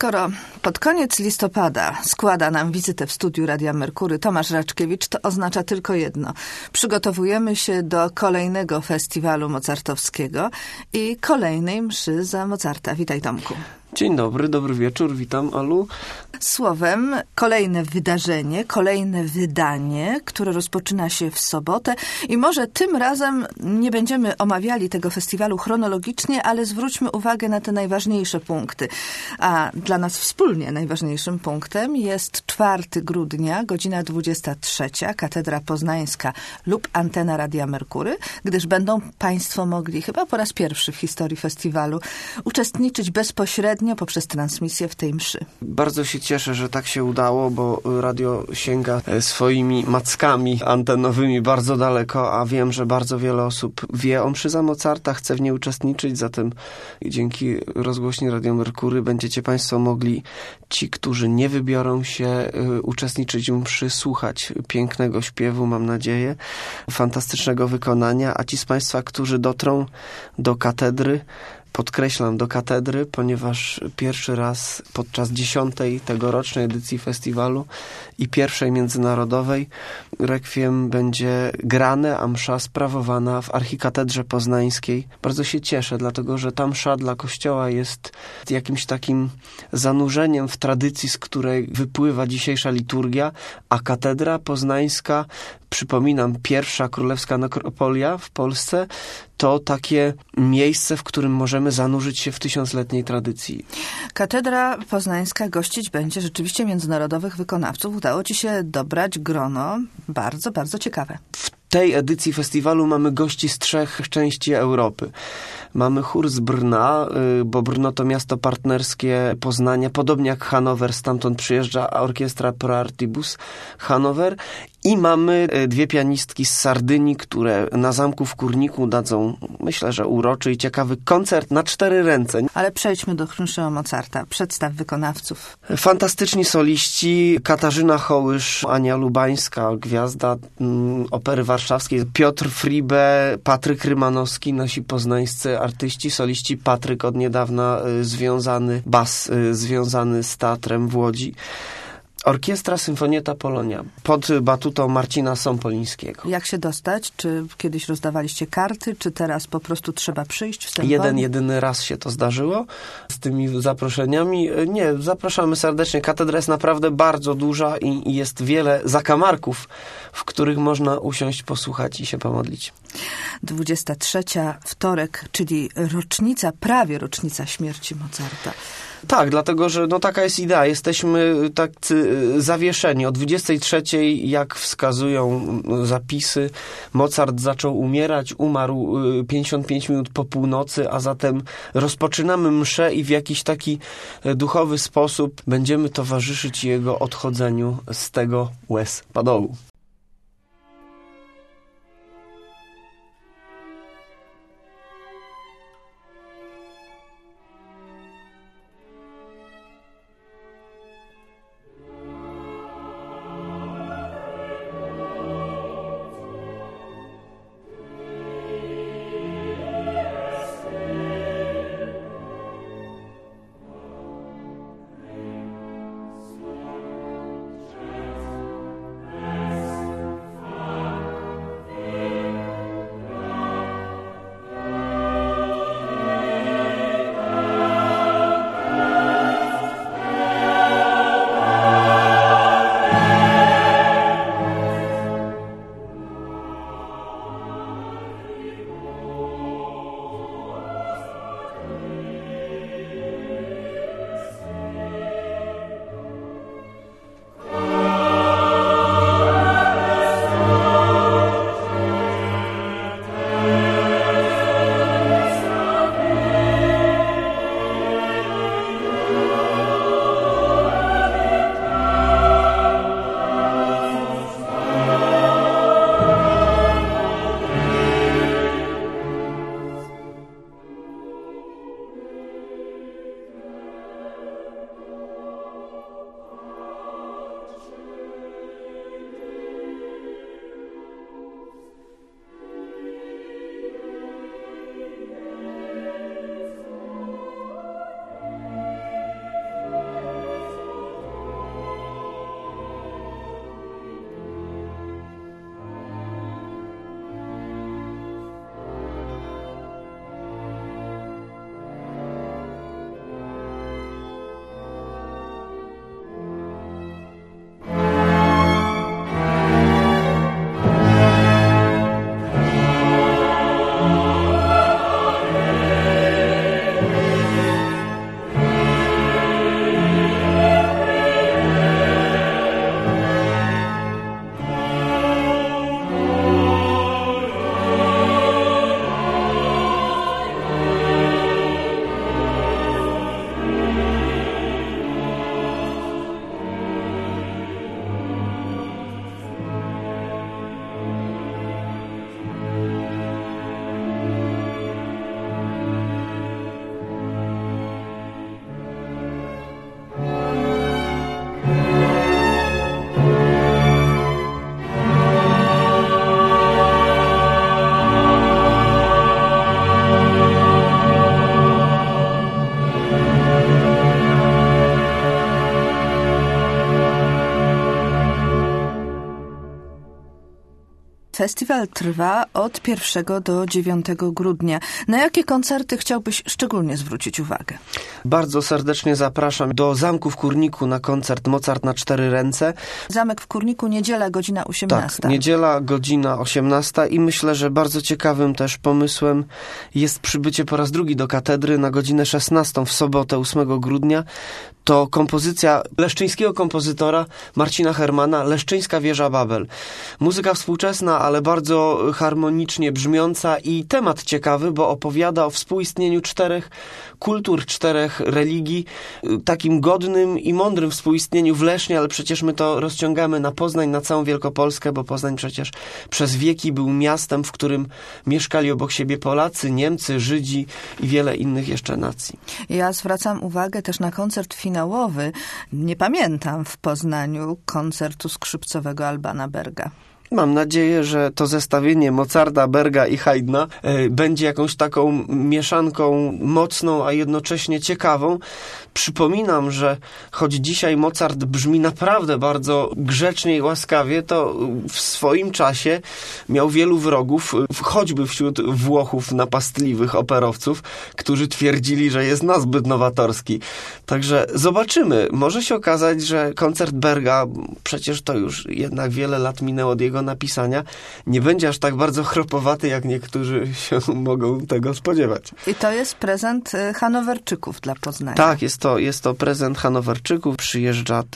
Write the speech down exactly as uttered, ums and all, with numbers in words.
Skoro pod koniec listopada składa nam wizytę w studiu Radia Merkury Tomasz Raczkiewicz, to oznacza tylko jedno. Przygotowujemy się do kolejnego festiwalu mozartowskiego i kolejnej mszy za Mozarta. Witaj, Tomku. Dzień dobry, dobry wieczór, witam, Alu. Słowem, kolejne wydarzenie, kolejne wydanie, które rozpoczyna się w sobotę i może tym razem nie będziemy omawiali tego festiwalu chronologicznie, ale zwróćmy uwagę na te najważniejsze punkty. A dla nas wspólnie najważniejszym punktem jest czwartego grudnia, godzina dwudziesta trzecia, Katedra Poznańska lub Antena Radia Merkury, gdyż będą Państwo mogli chyba po raz pierwszy w historii festiwalu uczestniczyć bezpośrednio poprzez transmisję w tej mszy. Bardzo się cieszę, że tak się udało, bo radio sięga swoimi mackami antenowymi bardzo daleko, a wiem, że bardzo wiele osób wie o mszy za Mozarta, chce w niej uczestniczyć, zatem dzięki rozgłośni Radio Merkury będziecie Państwo mogli, ci, którzy nie wybiorą się uczestniczyć w mszy, słuchać pięknego śpiewu, mam nadzieję, fantastycznego wykonania, a ci z Państwa, którzy dotrą do katedry, podkreślam, do katedry, ponieważ pierwszy raz podczas dziesiątej tegorocznej edycji festiwalu i pierwszej międzynarodowej rekwiem będzie grane, a msza sprawowana w Archikatedrze Poznańskiej. Bardzo się cieszę, dlatego że ta msza dla Kościoła jest jakimś takim zanurzeniem w tradycji, z której wypływa dzisiejsza liturgia, a Katedra Poznańska, przypominam, pierwsza królewska nekropolia w Polsce, to takie miejsce, w którym możemy zanurzyć się w tysiącletniej tradycji. Katedra Poznańska gościć będzie rzeczywiście międzynarodowych wykonawców. Udało ci się dobrać grono bardzo, bardzo ciekawe. W tej edycji festiwalu mamy gości z trzech części Europy. Mamy chór z Brna, bo Brno to miasto partnerskie Poznania, podobnie jak Hanower, stamtąd przyjeżdża orkiestra Pro Artibus Hanower. I mamy dwie pianistki z Sardynii, które na zamku w Kurniku dadzą, myślę, że uroczy i ciekawy koncert na cztery ręce. Ale przejdźmy do Chryszyma Mozarta. Przedstaw wykonawców. Fantastyczni soliści. Katarzyna Hołysz, Ania Lubańska, gwiazda mm, Opery Warszawskiej, Piotr Fribe, Patryk Rymanowski, nasi poznańscy artyści, soliści. Patryk od niedawna y, związany, bas y, związany z teatrem w Łodzi. Orkiestra Symfonietta Polonia pod batutą Marcina Sompolińskiego. Jak się dostać? Czy kiedyś rozdawaliście karty, czy teraz po prostu trzeba przyjść wstępowo? Jeden, jedyny raz się to zdarzyło z tymi zaproszeniami. Nie, zapraszamy serdecznie. Katedra jest naprawdę bardzo duża i, i jest wiele zakamarków, w których można usiąść, posłuchać i się pomodlić. dwudziesta trzecia, wtorek, czyli rocznica, prawie rocznica śmierci Mozarta. Tak, dlatego, że no taka jest idea. Jesteśmy tak zawieszeni. O dwudziestej trzeciej, jak wskazują zapisy, Mozart zaczął umierać, umarł pięćdziesiąt pięć minut po północy, a zatem rozpoczynamy mszę i w jakiś taki duchowy sposób będziemy towarzyszyć jego odchodzeniu z tego łez padołu. Yes. Festiwal trwa od pierwszego do dziewiątego grudnia. Na jakie koncerty chciałbyś szczególnie zwrócić uwagę? Bardzo serdecznie zapraszam do Zamku w Kurniku na koncert Mozart na cztery ręce. Zamek w Kurniku, niedziela, godzina osiemnasta. Tak, niedziela, godzina osiemnasta i myślę, że bardzo ciekawym też pomysłem jest przybycie po raz drugi do katedry na godzinę szesnastą w sobotę ósmego grudnia. To kompozycja leszczyńskiego kompozytora Marcina Hermana, Leszczyńska Wieża Babel. Muzyka współczesna, ale bardzo harmonicznie brzmiąca i temat ciekawy, bo opowiada o współistnieniu czterech kultur, czterech religii, takim godnym i mądrym współistnieniu w Lesznie, ale przecież my to rozciągamy na Poznań, na całą Wielkopolskę, bo Poznań przecież przez wieki był miastem, w którym mieszkali obok siebie Polacy, Niemcy, Żydzi i wiele innych jeszcze nacji. Ja zwracam uwagę też na koncert finałowy. Nie pamiętam w Poznaniu koncertu skrzypcowego Albana Berga. Mam nadzieję, że to zestawienie Mozarta, Berga i Haydna y, będzie jakąś taką mieszanką mocną, a jednocześnie ciekawą. Przypominam, że choć dzisiaj Mozart brzmi naprawdę bardzo grzecznie i łaskawie, to w swoim czasie miał wielu wrogów, choćby wśród Włochów napastliwych operowców, którzy twierdzili, że jest nazbyt nowatorski. Także zobaczymy. Może się okazać, że koncert Berga, przecież to już jednak wiele lat minęło od jego napisania, nie będzie aż tak bardzo chropowaty, jak niektórzy się mogą tego spodziewać. I to jest prezent Hanowerczyków dla Poznania. Tak, jest to, jest to prezent Hanowerczyków. Przyjeżdża